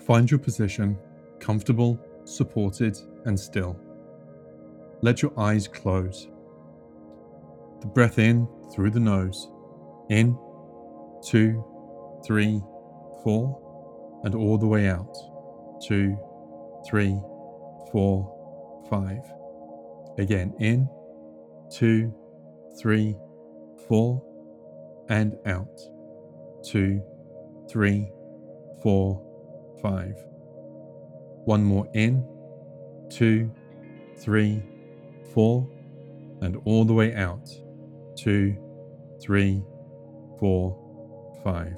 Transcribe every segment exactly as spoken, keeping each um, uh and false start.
Find your position, comfortable, supported, and still. Let your eyes close. The breath in through the nose. In, two, three, four, and all the way out. Two, three, four, five. Again, in, two, three, four, and out. Two, three, four, five. One more in, two, three, four, and all the way out. Two, three, four, five.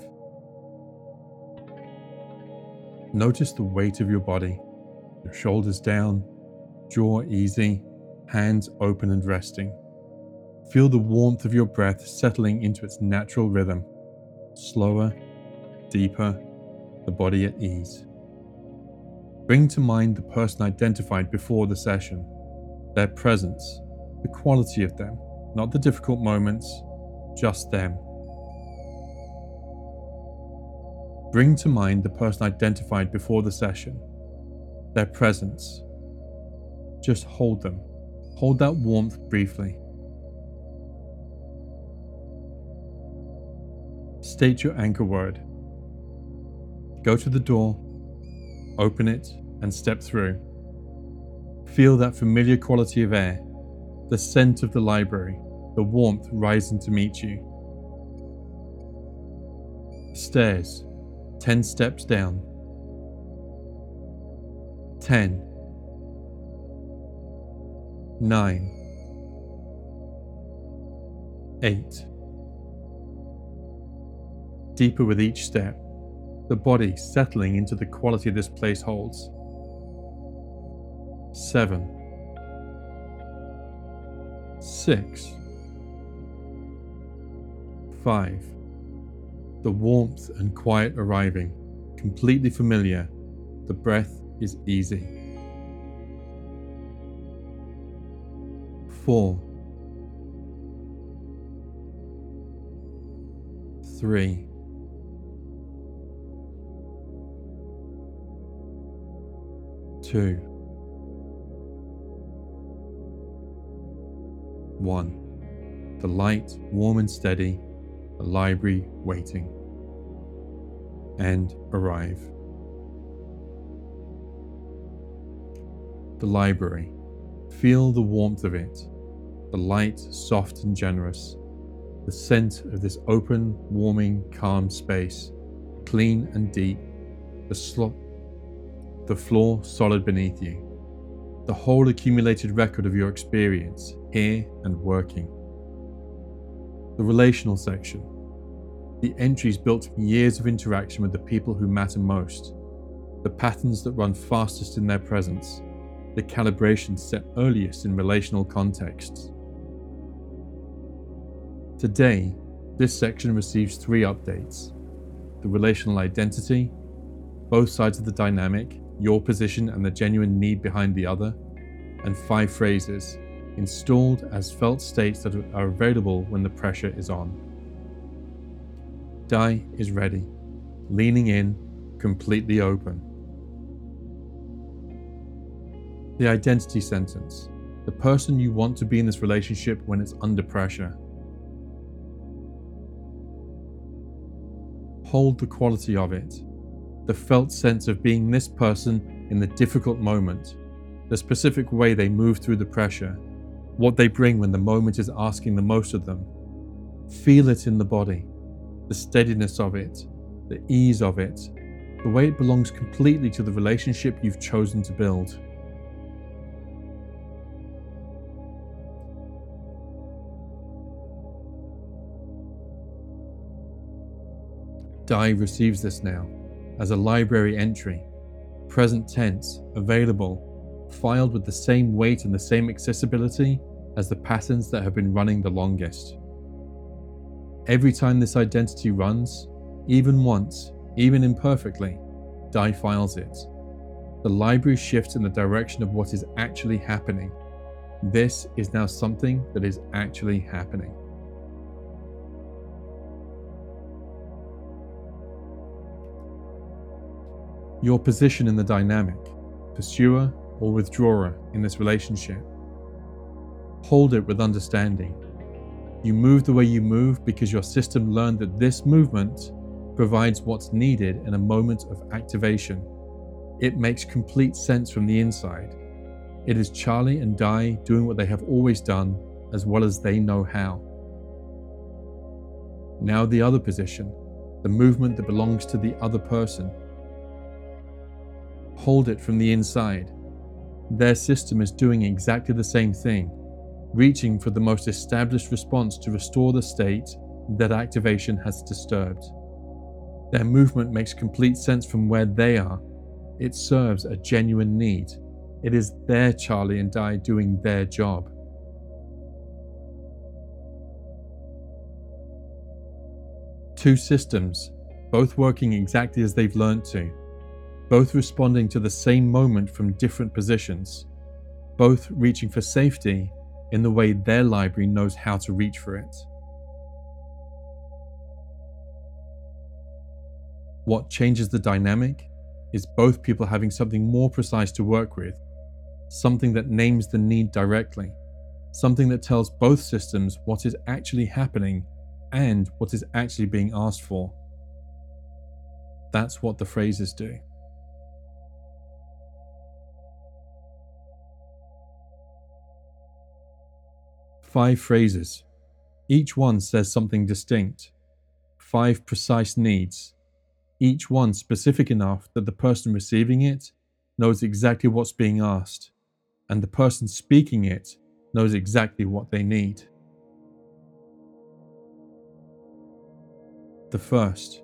Notice the weight of your body, your shoulders down, jaw easy, hands open and resting. Feel the warmth of your breath settling into its natural rhythm, slower, deeper, the body at ease. Bring to mind the person identified before the session, their presence, the quality of them, not the difficult moments, just them. Bring to mind the person identified before the session, their presence. Just hold them. Hold that warmth briefly. State your anchor word. Go to the door, open it, and step through. Feel that familiar quality of air, the scent of the library, the warmth rising to meet you. Stairs, ten steps down. Ten. Nine. Eight. Deeper with each step, the body settling into the quality this place holds. Seven. Six. Five. The warmth and quiet arriving, completely familiar. The breath is easy. Four. Three. Two. One. The light, warm and steady, the library waiting. And arrive. The library. Feel the warmth of it, the light soft and generous, the scent of this open, warming, calm space, clean and deep, the slot. The floor solid beneath you, the whole accumulated record of your experience here and working. The relational section, the entries built from years of interaction with the people who matter most, the patterns that run fastest in their presence, the calibrations set earliest in relational contexts. Today, this section receives three updates: the relational identity, both sides of the dynamic, your position and the genuine need behind the other, and five phrases, installed as felt states that are available when the pressure is on. Dai is ready, leaning in, completely open. The identity sentence, the person you want to be in this relationship when it's under pressure. Hold the quality of it, the felt sense of being this person in the difficult moment, the specific way they move through the pressure, what they bring when the moment is asking the most of them. Feel it in the body, the steadiness of it, the ease of it, the way it belongs completely to the relationship you've chosen to build. Dai receives this now as a library entry, present tense, available, filed with the same weight and the same accessibility as the patterns that have been running the longest. Every time this identity runs, even once, even imperfectly, Dai files it. The library shifts in the direction of what is actually happening. This is now something that is actually happening. Your position in the dynamic, pursuer or withdrawer in this relationship. Hold it with understanding. You move the way you move because your system learned that this movement provides what's needed in a moment of activation. It makes complete sense from the inside. It is Charlie and Di doing what they have always done as well as they know how. Now the other position, the movement that belongs to the other person. Hold it from the inside. Their system is doing exactly the same thing, reaching for the most established response to restore the state that activation has disturbed. Their movement makes complete sense from where they are. It serves a genuine need. It is their Charlie and Di doing their job. Two systems, both working exactly as they've learned to, both responding to the same moment from different positions, both reaching for safety in the way their library knows how to reach for it. What changes the dynamic is both people having something more precise to work with, something that names the need directly, something that tells both systems what is actually happening and what is actually being asked for. That's what the phrases do. Five phrases. Each one says something distinct. Five precise needs. Each one specific enough that the person receiving it knows exactly what's being asked, and the person speaking it knows exactly what they need. The first.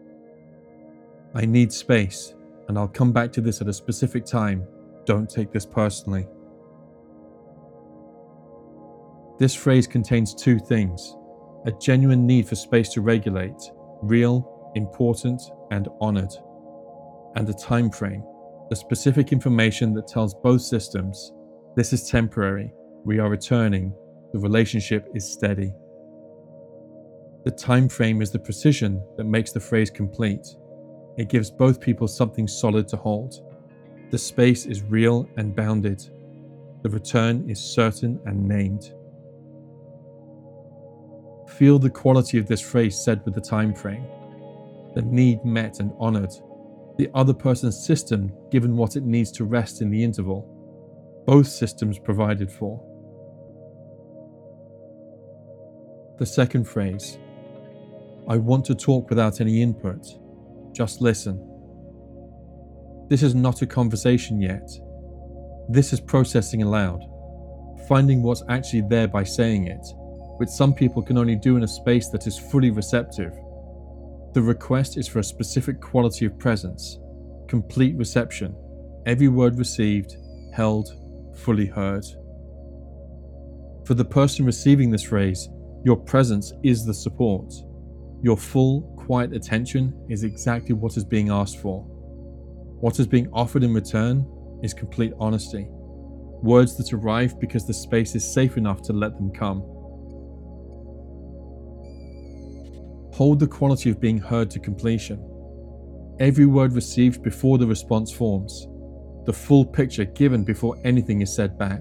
I need space, and I'll come back to this at a specific time. Don't take this personally. This phrase contains two things: a genuine need for space to regulate, real, important, and honored, and a time frame, the specific information that tells both systems, this is temporary, we are returning, the relationship is steady. The time frame is the precision that makes the phrase complete. It gives both people something solid to hold. The space is real and bounded. The return is certain and named. Feel the quality of this phrase said with the time frame. The need met and honored. The other person's system given what it needs to rest in the interval. Both systems provided for. The second phrase. I want to talk without any input. Just listen. This is not a conversation yet. This is processing aloud, finding what's actually there by saying it, which some people can only do in a space that is fully receptive. The request is for a specific quality of presence, complete reception, every word received, held, fully heard. For the person receiving this phrase, your presence is the support. Your full, quiet attention is exactly what is being asked for. What is being offered in return is complete honesty. Words that arrive because the space is safe enough to let them come. Hold the quality of being heard to completion. Every word received before the response forms. The full picture given before anything is said back.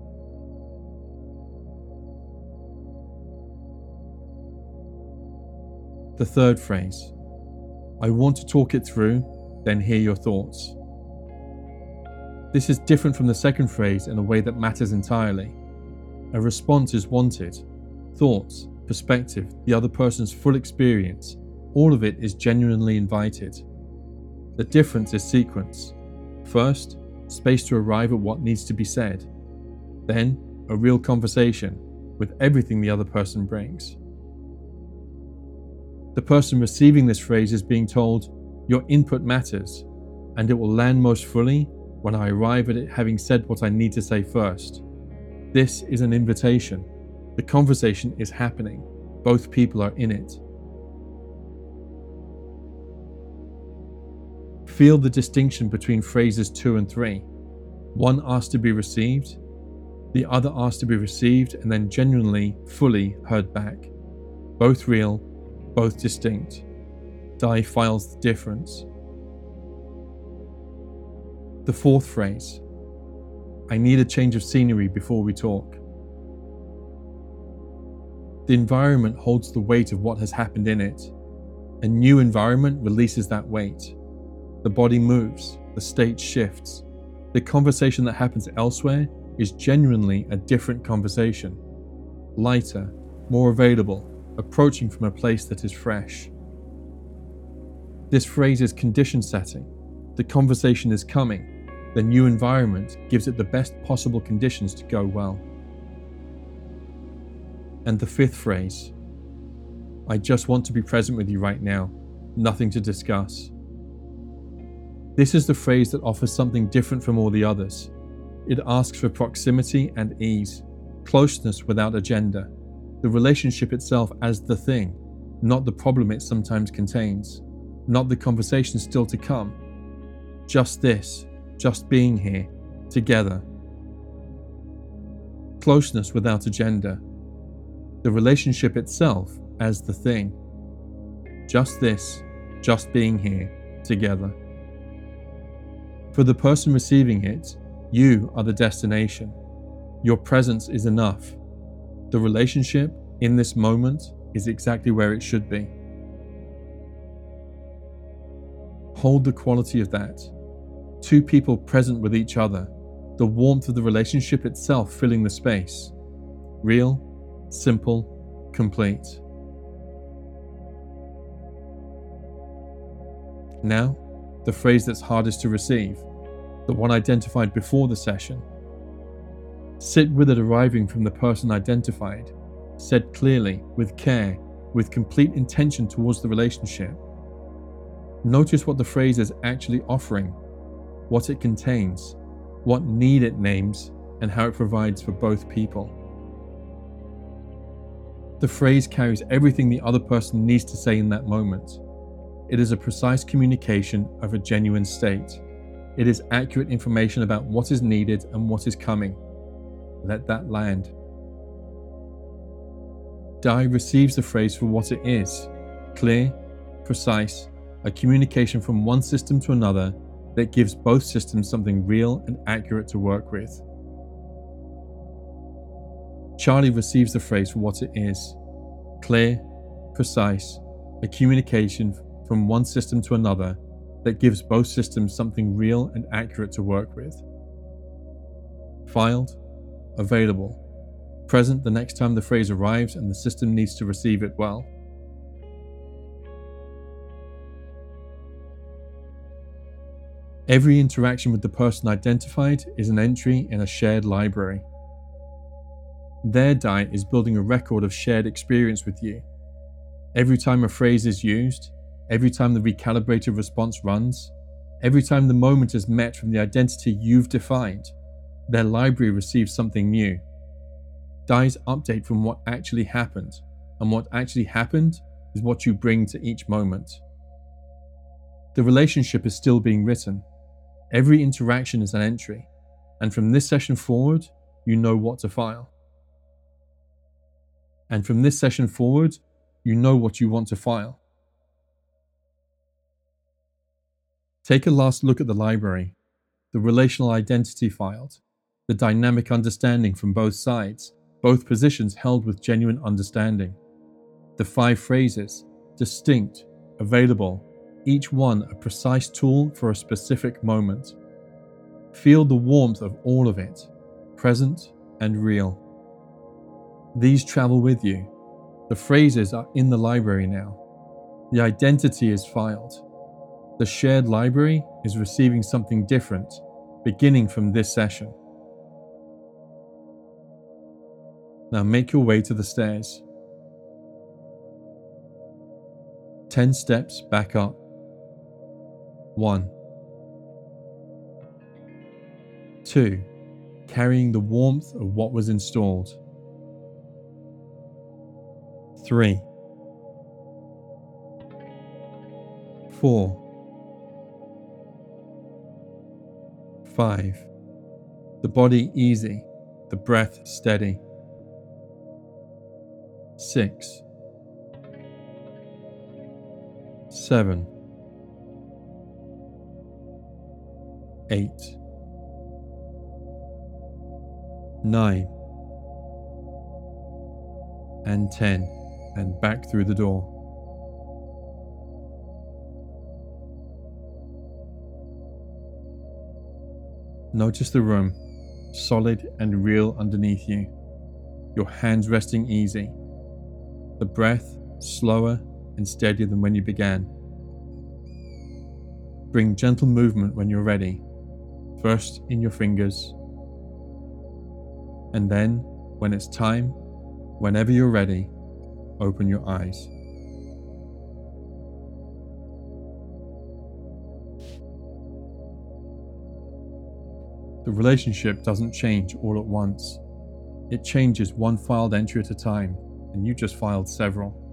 The third phrase. I want to talk it through, then hear your thoughts. This is different from the second phrase in a way that matters entirely. A response is wanted. Thoughts, perspective, the other person's full experience, all of it is genuinely invited. The difference is sequence. First, space to arrive at what needs to be said. Then, a real conversation with everything the other person brings. The person receiving this phrase is being told, your input matters, and it will land most fully when I arrive at it having said what I need to say first. This is an invitation. The conversation is happening. Both people are in it. Feel the distinction between phrases two and three. One asked to be received, the other asked to be received and then genuinely, fully heard back. Both real, both distinct. Di files the difference. The fourth phrase, I need a change of scenery before we talk. The environment holds the weight of what has happened in it. A new environment releases that weight. The body moves, the state shifts. The conversation that happens elsewhere is genuinely a different conversation. Lighter, more available, approaching from a place that is fresh. This phrase is condition setting. The conversation is coming. The new environment gives it the best possible conditions to go well. And the fifth phrase, I just want to be present with you right now, nothing to discuss. This is the phrase that offers something different from all the others. It asks for proximity and ease, closeness without agenda, the relationship itself as the thing, not the problem it sometimes contains, not the conversation still to come. Just this, just being here, together. Closeness without agenda, the relationship itself as the thing. Just this, just being here, together. For the person receiving it, you are the destination. Your presence is enough. The relationship in this moment is exactly where it should be. Hold the quality of that. Two people present with each other, the warmth of the relationship itself filling the space. Real, simple, complete. Now, the phrase that's hardest to receive, the one identified before the session. Sit with it arriving from the person identified, said clearly, with care, with complete intention towards the relationship. Notice what the phrase is actually offering, what it contains, what need it names, and how it provides for both people. The phrase carries everything the other person needs to say in that moment. It is a precise communication of a genuine state. It is accurate information about what is needed and what is coming. Let that land. Dai receives the phrase for what it is, clear, precise, a communication from one system to another that gives both systems something real and accurate to work with. Charlie receives the phrase for what it is, clear, precise, a communication from one system to another that gives both systems something real and accurate to work with. Filed, available, present the next time the phrase arrives and the system needs to receive it well. Every interaction with the person identified is an entry in a shared library. Their Dai is building a record of shared experience with you. Every time a phrase is used, every time the recalibrated response runs, every time the moment is met from the identity you've defined, their library receives something new. Dai's update from what actually happened, and what actually happened is what you bring to each moment. The relationship is still being written. Every interaction is an entry, and from this session forward, you know what to file. And from this session forward, you know what you want to file. Take a last look at the library, the relational identity filed, the dynamic understanding from both sides, both positions held with genuine understanding. The five phrases, distinct, available, each one a precise tool for a specific moment. Feel the warmth of all of it, present and real. These travel with you. The phrases are in the library now. The identity is filed. The shared library is receiving something different, beginning from this session. Now make your way to the stairs. Ten steps back up. One. Two. Carrying the warmth of what was installed. Three. Four. Five. The body easy, the breath steady. Six. Seven. eight, nine, and ten, and back through the door. Notice the room, solid and real underneath you, your hands resting easy, the breath slower and steadier than when you began. Bring gentle movement when you're ready, first in your fingers, and then, when it's time, whenever you're ready, open your eyes. The relationship doesn't change all at once. It changes one filed entry at a time, and you just filed several.